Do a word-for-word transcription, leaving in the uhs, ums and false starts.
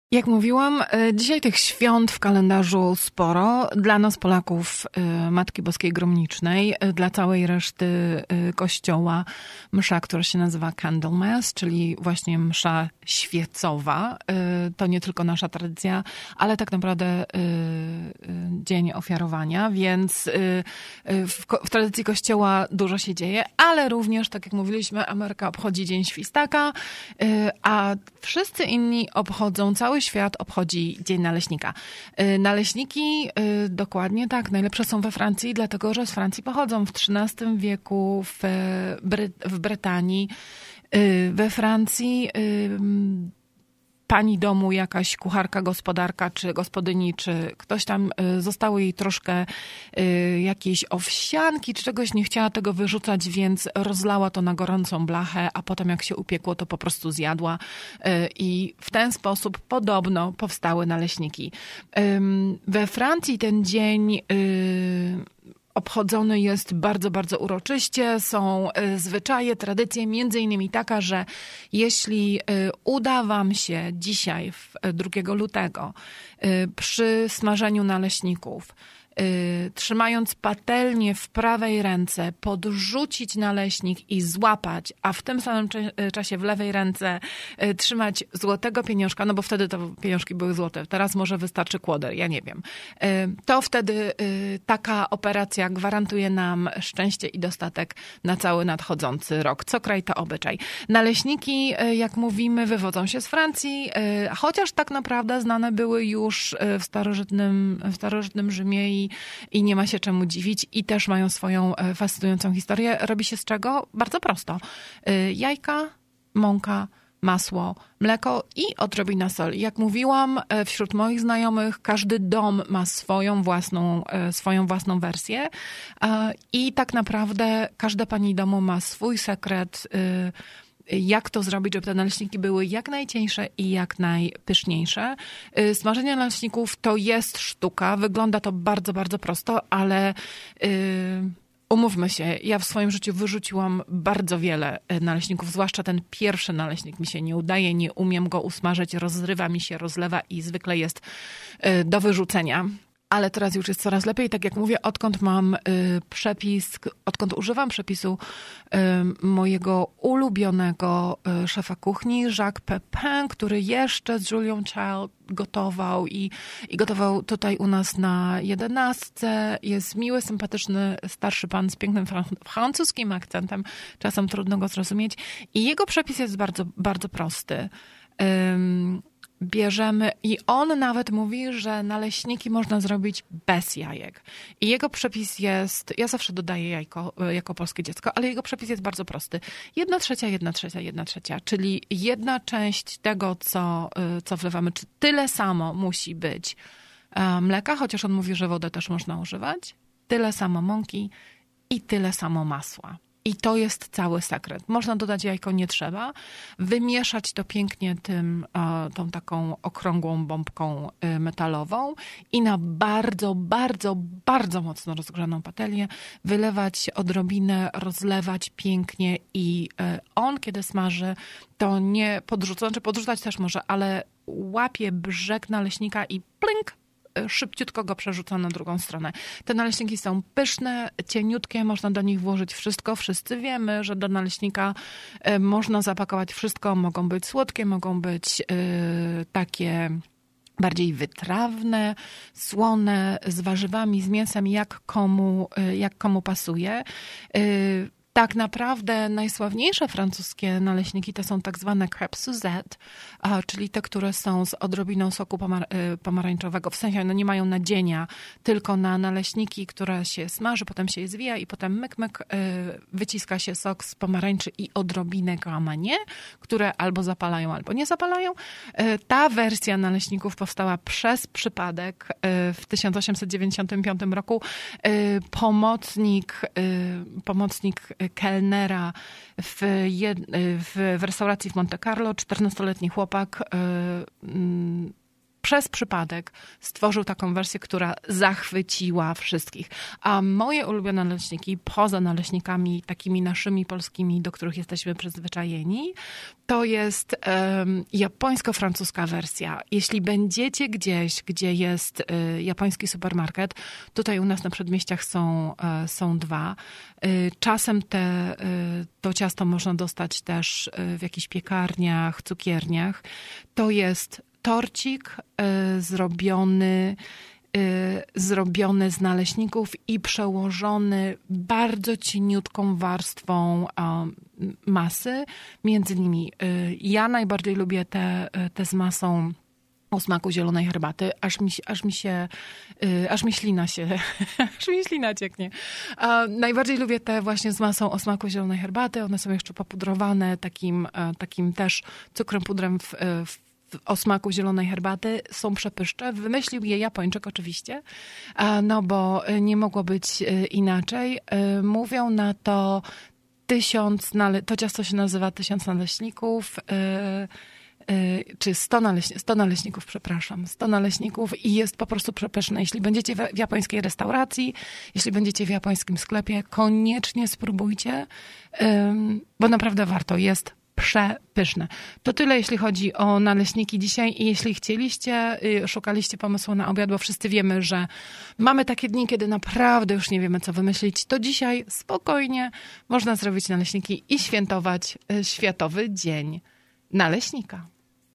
Jak mówiłam, dzisiaj tych świąt w kalendarzu sporo. Dla nas Polaków Matki Boskiej Gromnicznej, dla całej reszty Kościoła msza, która się nazywa Candle Mass, czyli właśnie msza świecowa. To nie tylko nasza tradycja, ale tak naprawdę dzień ofiarowania, więc w, w tradycji Kościoła dużo się dzieje, ale również, tak jak mówiliśmy, Ameryka obchodzi Dzień Świstaka, a wszyscy inni obchodzą, cały świat obchodzi Dzień Naleśnika. Naleśniki, dokładnie tak, najlepsze są we Francji, dlatego że z Francji pochodzą. W trzynastym wieku w, Bry- w Brytanii, we Francji pani domu, jakaś kucharka, gospodarka, czy gospodyni, czy ktoś tam, zostało jej troszkę jakiejś owsianki, czy czegoś, nie chciała tego wyrzucać, więc rozlała to na gorącą blachę, a potem jak się upiekło, to po prostu zjadła. I w ten sposób podobno powstały naleśniki. We Francji ten dzień obchodzony jest bardzo, bardzo uroczyście. Są zwyczaje, tradycje, między innymi taka, że jeśli uda wam się dzisiaj, drugiego lutego, przy smażeniu naleśników, trzymając patelnię w prawej ręce, podrzucić naleśnik i złapać, a w tym samym czasie w lewej ręce trzymać złotego pieniążka, no bo wtedy to pieniążki były złote, teraz może wystarczy kłoder, ja nie wiem. To wtedy taka operacja gwarantuje nam szczęście i dostatek na cały nadchodzący rok. Co kraj to obyczaj. Naleśniki, jak mówimy, wywodzą się z Francji, chociaż tak naprawdę znane były już w starożytnym, w starożytnym Rzymie i I nie ma się czemu dziwić i też mają swoją fascynującą historię. Robi się z czego? Bardzo prosto. Jajka, mąka, masło, mleko i odrobina soli. Jak mówiłam, wśród moich znajomych każdy dom ma swoją własną, swoją własną wersję i tak naprawdę każda pani domu ma swój sekret, jak to zrobić, żeby te naleśniki były jak najcieńsze i jak najpyszniejsze. Smażenie naleśników to jest sztuka. Wygląda to bardzo, bardzo prosto, ale yy, umówmy się, ja w swoim życiu wyrzuciłam bardzo wiele naleśników, zwłaszcza ten pierwszy naleśnik mi się nie udaje, nie umiem go usmażyć, rozrywa mi się, rozlewa i zwykle jest yy, do wyrzucenia. Ale teraz już jest coraz lepiej. Tak jak mówię, odkąd mam y, przepis, odkąd używam przepisu y, mojego ulubionego y, szefa kuchni, Jacques Pepin, który jeszcze z Julią Child gotował i, i gotował tutaj u nas na jedenastce. Jest miły, sympatyczny, starszy pan z pięknym fran- francuskim akcentem. Czasem trudno go zrozumieć. I jego przepis jest bardzo, bardzo prosty. Ym, Bierzemy i on nawet mówi, że naleśniki można zrobić bez jajek. I jego przepis jest, ja zawsze dodaję jajko jako polskie dziecko, ale jego przepis jest bardzo prosty. Jedna trzecia, jedna trzecia, jedna trzecia, czyli jedna część tego, co, co wlewamy, czy tyle samo musi być mleka, chociaż on mówi, że wodę też można używać, tyle samo mąki i tyle samo masła. I to jest cały sekret. Można dodać jajko, nie trzeba. Wymieszać to pięknie tym, tą taką okrągłą bombką metalową i na bardzo, bardzo, bardzo mocno rozgrzaną patelnię wylewać odrobinę, rozlewać pięknie i on, kiedy smaży, to nie podrzuca, znaczy podrzucać też może, ale łapie brzeg naleśnika i plink, szybciutko go przerzuca na drugą stronę. Te naleśniki są pyszne, cieniutkie, można do nich włożyć wszystko. Wszyscy wiemy, że do naleśnika można zapakować wszystko. Mogą być słodkie, mogą być yy, takie bardziej wytrawne, słone, z warzywami, z mięsem, jak komu, jak komu pasuje. Yy, Tak naprawdę najsławniejsze francuskie naleśniki to są tak zwane crêpes Suzette, czyli te, które są z odrobiną soku pomar- pomarańczowego. W sensie one nie mają nadzienia, tylko na naleśniki, które się smaży, potem się je zwija i potem myk, myk, wyciska się sok z pomarańczy i odrobinę gramanie, które albo zapalają, albo nie zapalają. Ta wersja naleśników powstała przez przypadek w tysiąc osiemset dziewięćdziesiątym piątym roku. Pomocnik, pomocnik kelnera w, jed, w, w restauracji w Monte Carlo, czternastoletni chłopak, yy, przez przypadek stworzył taką wersję, która zachwyciła wszystkich. A moje ulubione naleśniki, poza naleśnikami takimi naszymi polskimi, do których jesteśmy przyzwyczajeni, to jest um, japońsko-francuska wersja. Jeśli będziecie gdzieś, gdzie jest y, japoński supermarket, tutaj u nas na przedmieściach są, y, są dwa. Y, czasem te, y, to ciasto można dostać też y, w jakichś piekarniach, cukierniach. To jest torcik y, zrobiony y, zrobiony z naleśników i przełożony bardzo cieniutką warstwą y, masy. Między nimi y, ja najbardziej lubię te, te z masą o smaku zielonej herbaty, aż mi, aż mi się, y, aż mi ślina się, aż mi ślina cieknie. A najbardziej lubię te właśnie z masą o smaku zielonej herbaty. One są jeszcze popudrowane takim, takim też cukrem pudrem w, w o smaku zielonej herbaty. Są przepyszcze. Wymyślił je Japończyk oczywiście, no bo nie mogło być inaczej. Mówią na to tysiąc, to ciasto się nazywa tysiąc naleśników, czy sto, naleśni- sto naleśników, przepraszam, sto naleśników i jest po prostu przepyszne. Jeśli będziecie w japońskiej restauracji, jeśli będziecie w japońskim sklepie, koniecznie spróbujcie, bo naprawdę warto, jest przepyszne. To tyle, jeśli chodzi o naleśniki dzisiaj i jeśli chcieliście, szukaliście pomysłu na obiad, bo wszyscy wiemy, że mamy takie dni, kiedy naprawdę już nie wiemy, co wymyślić, to dzisiaj spokojnie można zrobić naleśniki i świętować Światowy Dzień Naleśnika.